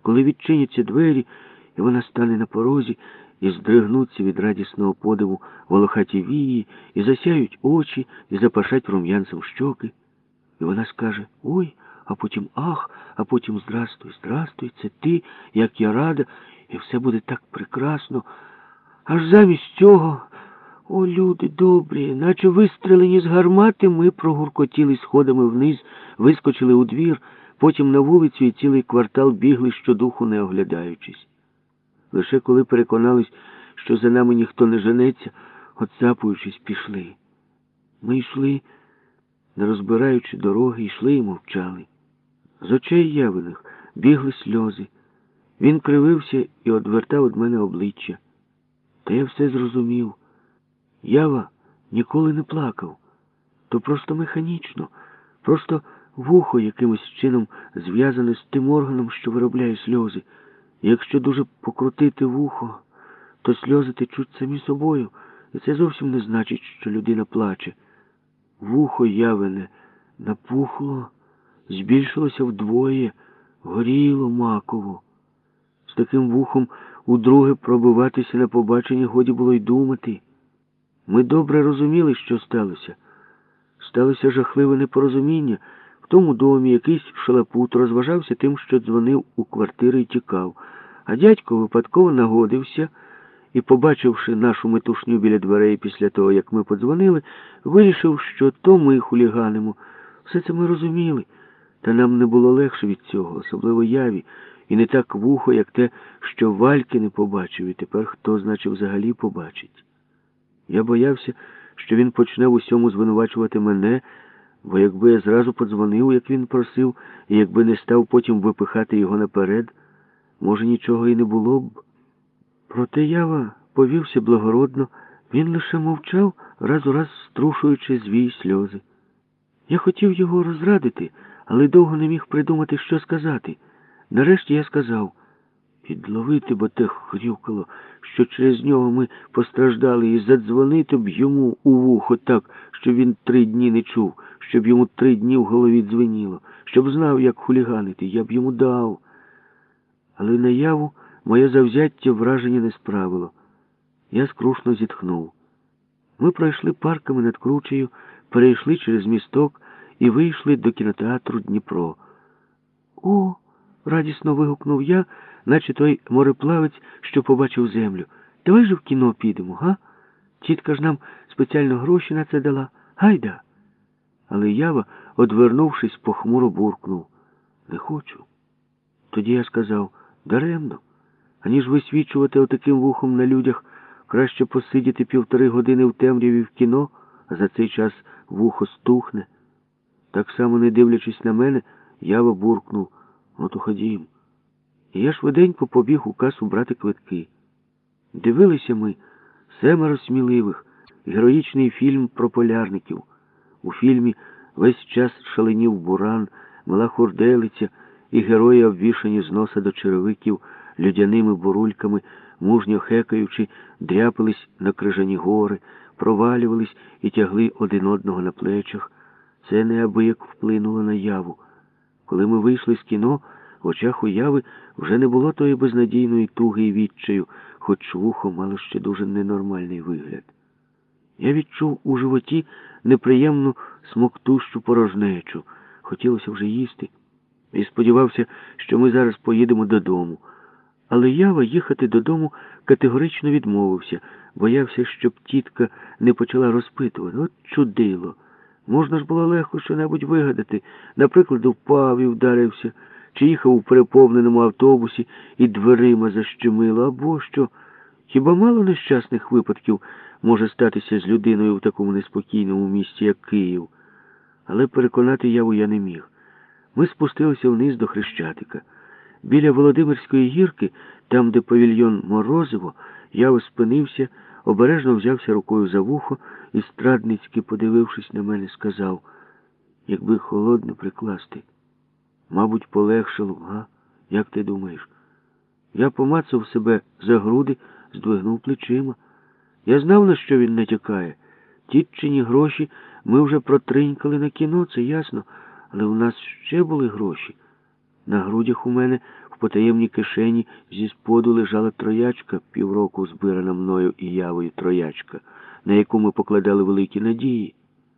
коли відчиняться двері, і вона стане на порозі, і здригнуться від радісного подиву волохаті вії, і засяють очі, і запашать рум'янцем щоки. І вона скаже «Ой», а потім «Ах», а потім «Здрастуй, здрастуй, це ти, як я рада», і все буде так прекрасно. Аж замість цього, о, люди добрі, наче вистрелені з гармати, ми прогуркотіли сходами вниз, вискочили у двір, потім на вулицю і цілий квартал бігли щодуху, не оглядаючись. Лише коли переконались, що за нами ніхто не женеться, отцапуючись, пішли. Ми йшли, не розбираючи дороги, йшли і мовчали. З очей Явиних бігли сльози. Він кривився і одвертав від мене обличчя. Та я все зрозумів. Ява ніколи не плакав. То просто механічно, просто вухо якимось чином зв'язане з тим органом, що виробляє сльози. І якщо дуже покрутити вухо, то сльози течуть самі собою, і це зовсім не значить, що людина плаче. Вухо Явине напухло, збільшилося вдвоє, горіло маково. З таким вухом удруге пробиватися на побачення годі було й думати. Ми добре розуміли, що сталося. Сталося жахливе непорозуміння. В тому домі якийсь шалапут розважався тим, що дзвонив у квартири і тікав. А дядько випадково нагодився і, побачивши нашу метушню біля дверей після того, як ми подзвонили, вирішив, що то ми хуліганимо. Все це ми розуміли, та нам не було легше від цього, особливо Яві, і не так вухо, як те, що Вальки не побачив, і тепер хто, значить, взагалі побачить. Я боявся, що він почне в усьому звинувачувати мене, бо якби я зразу подзвонив, як він просив, і якби не став потім випихати його наперед, може, нічого і не було б. Проте Ява повівся благородно, він лише мовчав, раз у раз струшуючи звій сльози. Я хотів його розрадити, але довго не міг придумати, що сказати. Нарешті я сказав: підловити б те хрюкало, що через нього ми постраждали, і задзвонити б йому у вухо так, щоб він 3 дні не чув, щоб йому 3 дні в голові дзвеніло, щоб знав, як хуліганити, я б йому дав. Але на Яву моє завзяття враження не справило. Я скрушно зітхнув. Ми пройшли парками над кручею, перейшли через місток і вийшли до кінотеатру «Дніпро». «О!» — радісно вигукнув я, наче той мореплавець, що побачив землю. «Давай же в кіно підемо, га? Тітка ж нам спеціально гроші на це дала. Гайда!» Але Ява, одвернувшись, похмуро буркнув: «Не хочу». Тоді я сказав: «Даремно. Аніж висвічувати отаким вухом на людях, краще посидіти 1,5 години в темряві в кіно, а за цей час вухо стухне». Так само, не дивлячись на мене, Ява буркнув: «Ну то ходім». І я швиденько побіг у касу брати квитки. Дивилися ми 7 сміливих, героїчний фільм про полярників. У фільмі весь час шаленів буран, мала хурделиця, і герої, обвішані з носа до черевиків людяними бурульками, мужньо хекаючи, дряпались на крижані гори, провалювались і тягли один одного на плечах. Це неабияк вплинуло на Яву. Коли ми вийшли з кіно, в очах у Яви вже не було тої безнадійної туги і відчаю, хоч вухо мало ще дуже ненормальний вигляд. Я відчув у животі неприємну смоктущу порожнечу. Хотілося вже їсти. І сподівався, що ми зараз поїдемо додому. Але Ява їхати додому категорично відмовився. Боявся, щоб тітка не почала розпитувати. От чудило! Можна ж було легко що-небудь вигадати. Наприклад, впав і вдарився, чи їхав у переповненому автобусі і дверима защемило, або що. Хіба мало нещасних випадків може статися з людиною в такому неспокійному місті, як Київ? Але переконати Яву я не міг. Ми спустилися вниз до Хрещатика. Біля Володимирської гірки, там, де павільйон Морозиво, Ява спинився, обережно взявся рукою за вухо і, страдницьки подивившись на мене, сказав: «Якби холодно прикласти, мабуть, полегшало б, га? Як ти думаєш?» Я помацав себе за груди, здвигнув плечима. Я знав, на що він натякає. Тітчині гроші ми вже протринькали на кіно, це ясно, але у нас ще були гроші. На грудях у мене В потаємній кишені зі споду лежала троячка, півроку збирана мною і Явою троячка, на яку ми покладали великі надії.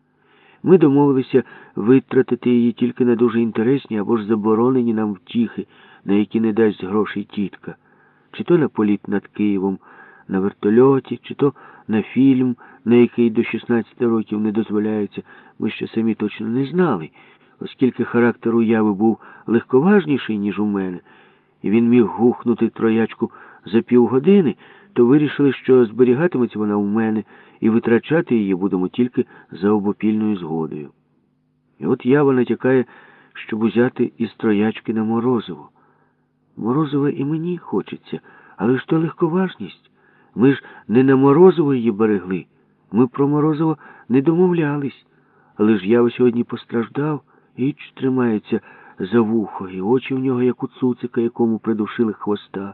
Ми домовилися витратити її тільки на дуже інтересні або ж заборонені нам втіхи, на які не дасть грошей тітка. Чи то на політ над Києвом на вертольоті, чи то на фільм, на який до 16 років не дозволяється, ми ще самі точно не знали, оскільки характер Яви був легковажніший, ніж у мене, і він міг гухнути троячку за півгодини, то вирішили, що зберігатиметься вона у мене, і витрачати її будемо тільки за обопільною згодою. І от Ява натякає, щоб узяти із троячки на Морозово. Морозова і мені хочеться, але ж то легковажність. Ми ж не на Морозово її берегли. Ми про Морозово не домовлялись. Але ж Ява сьогодні постраждав, і тримається за вухо, і очі в нього, як у цуцика, якому придушили хвоста.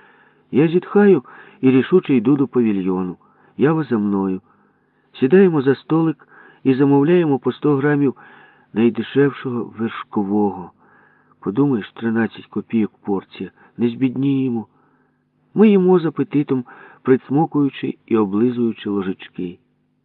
Я зітхаю і рішуче йду до павільйону. Ява за мною. Сідаємо за столик і замовляємо по 100 грамів найдешевшого вершкового. Подумаєш, 13 копійок порція. Не збідніємо. Ми їмо з апетитом, прицмокуючи і облизуючи ложечки.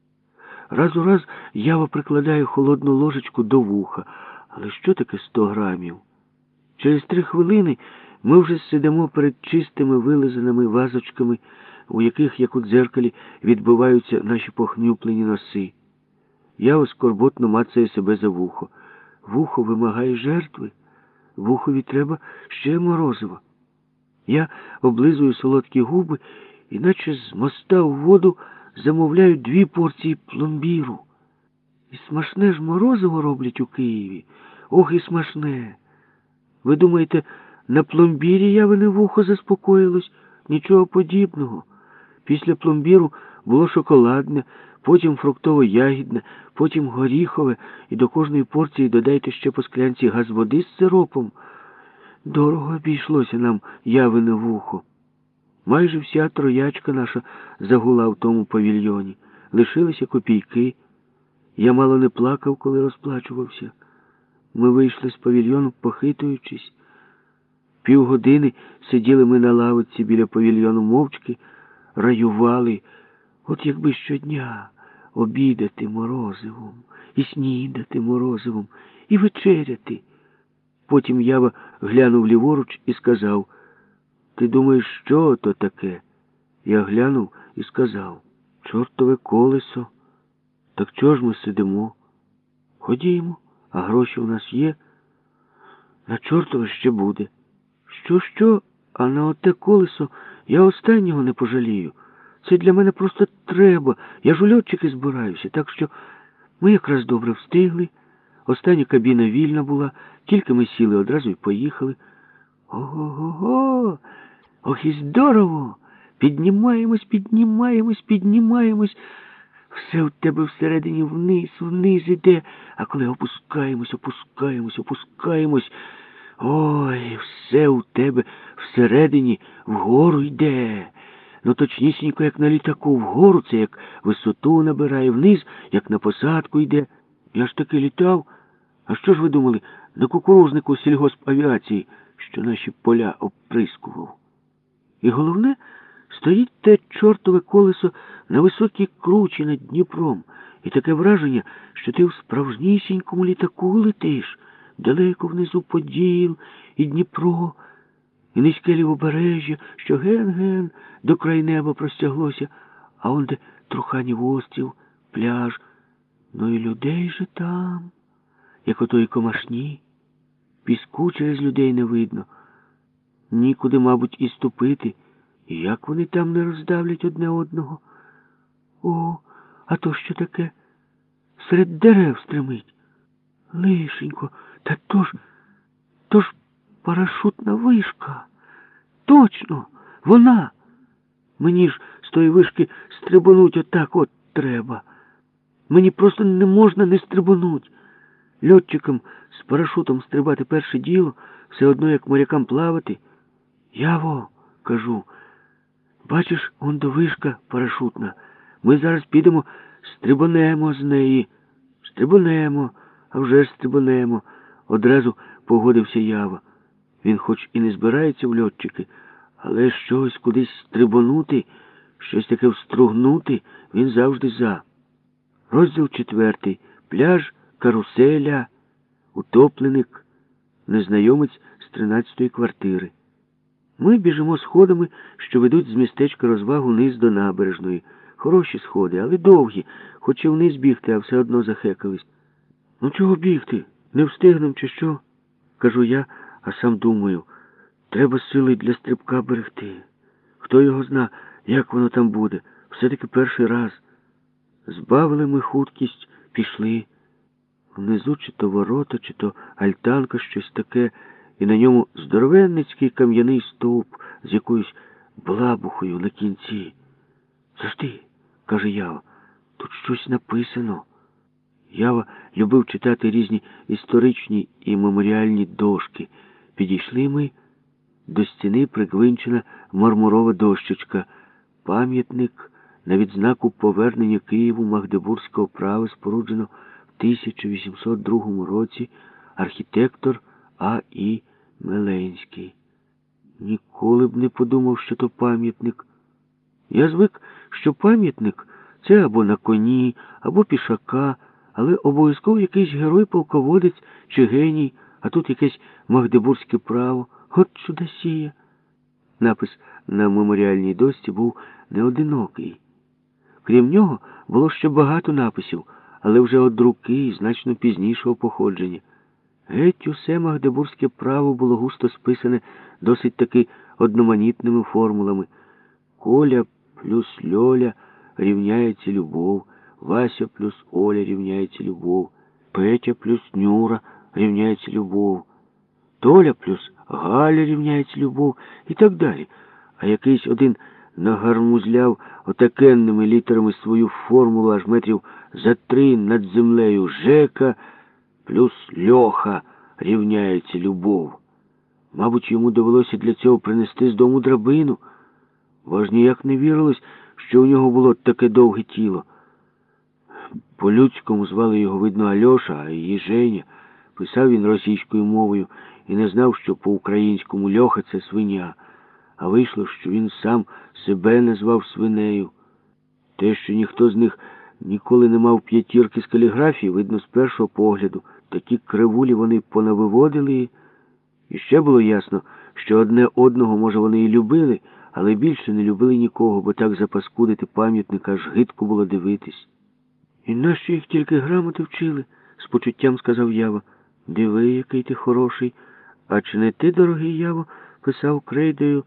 Раз у раз Ява прикладає холодну ложечку до вуха. Але що таке 100 грамів? Через 3 хвилини ми вже сидимо перед чистими вилизаними вазочками, у яких, як у дзеркалі, відбиваються наші похнюплені носи. Ява скорботно мацає себе за вухо. Вухо вимагає жертви. Вухові треба ще Морозова. Я облизую солодкі губи, іначе з моста в воду замовляю 2 порції пломбіру. І смачне ж Морозово роблять у Києві. Ох, і смачне. Ви думаєте, на пломбірі Явине вухо заспокоїлось? Нічого подібного. Після пломбіру було шоколадне, потім фруктово-ягідне, потім горіхове, і до кожної порції додайте ще по склянці газводи з сиропом. Дорого обійшлося нам Явине вухо. Майже вся троячка наша загула в тому павільйоні. Лишилися копійки. Я мало не плакав, коли розплачувався. Ми вийшли з павільйону, похитуючись. Півгодини сиділи ми на лавиці біля павільйону мовчки, раювали. От якби щодня обідати Морозивом, і снідати Морозивом, і вечеряти. Потім Ява глянув ліворуч і сказав: «Ти думаєш, що то таке?» Я глянув і сказав: «Чортове колесо. Так чого ж ми сидимо? Ходімо, а гроші у нас є. На чортове ще буде. Що, а на оте колесо я останнього не пожалію. Це для мене просто треба. Я ж у льотчики збираюся, так що ми якраз добре встигли. Остання кабіна вільна була, тільки ми сіли одразу і поїхали. Ого-го-го! Ох, і здорово! Піднімаємось. Все у тебе всередині вниз іде, а коли опускаємось, ой, все у тебе всередині вгору йде. Ну, точнісінько, як на літаку, вгору це як висоту набирає, вниз, як на посадку йде. Я ж таки літав. А що ж ви думали, на кукурузнику сільгоспавіації, що наші поля обприскував? І головне, стоїть те чортове колесо на високій кручі над Дніпром, і таке враження, що ти в справжнісінькому літаку летиш, далеко внизу Поділ і Дніпро, і низьке лівобережжя, що ген-ген до край неба простяглося, а он де Труханів острів, пляж. Ну і людей же там, як отої комашні. Піску через людей не видно. Нікуди, мабуть, і ступити. І як вони там не роздавлять одне одного? О, а то що таке? Серед дерев стримить. Лишенько, та то ж парашутна вишка. Точно, вона. Мені ж з тої вишки стрибонуть отак от треба. Мені просто не можна не стрибонуть. Льотчикам з парашутом стрибати перше діло, все одно як морякам плавати. Яво, кажу, бачиш, он до вишка парашутна. Ми зараз підемо, стрибонемо з неї. Стрибонемо, а вже ж стрибонемо. Одразу погодився Ява. Він хоч і не збирається в льотчики, але щось кудись стрибонути, щось таке встругнути, він завжди за. Розділ 4. Пляж, каруселя, утопленик, незнайомець з 13-ї квартири. Ми біжимо сходами, що ведуть з містечка розваг униз до набережної. Хороші сходи, але довгі, хоч і вниз бігти, а все одно захекались. Ну чого бігти? Не встигнем чи що? Кажу я, а сам думаю, треба сили для стрибка берегти. Хто його зна, як воно там буде. Все-таки перший раз. Збавили ми хуткість, пішли. Внизу чи то ворота, чи то альтанка, щось таке, і на ньому здоровенницький кам'яний стовп з якоюсь блабухою на кінці. «Завжди», — каже Ява, — «тут щось написано». Ява любив читати різні історичні і меморіальні дошки. Підійшли ми, до стіни пригвинчена мармурова дощечка, пам'ятник на відзнаку повернення Києву Магдебурзького права, споруджено в 1802 році, архітектор А.І. Меленський. Ніколи б не подумав, що то пам'ятник. Я звик, що пам'ятник – це або на коні, або пішака, але обов'язково якийсь герой-полководець чи геній, а тут якесь магдебурзьке право. От чудосія! Напис на меморіальній дошці був неодинокий. Крім нього, було ще багато написів, але вже од руки і значно пізнішого походження. Геть усе магдебурзьке право було густо списане досить таки одноманітними формулами. Коля плюс Льоля рівняється любов, Вася плюс Оля рівняється любов, Петя плюс Нюра рівняється любов, Толя плюс Галя рівняється любов і так далі. А якийсь один нагармузляв отакенними літерами свою формулу аж метрів за 3 над землею. Жека плюс Льоха рівняється любов. Мабуть, йому довелося для цього принести з дому драбину, бо ж ніяк не вірилось, що у нього було таке довге тіло. По-людському звали його, видно, Альоша, а її Женя. Писав він російською мовою і не знав, що по-українському Льоха – це свиня. А вийшло, що він сам себе назвав свинею. Те, що ніхто з них ніколи не мав 5 з каліграфії, видно з першого погляду. Такі кривулі вони понавиводили. І ще було ясно, що одне одного, може, вони і любили, але більше не любили нікого, бо так запаскудити пам'ятник аж гидко було дивитись. «І нащо їх тільки грамоти вчили?» – з почуттям сказав Ява. «Диви, який ти хороший. А чи не ти, дорогий Яво, писав крейдою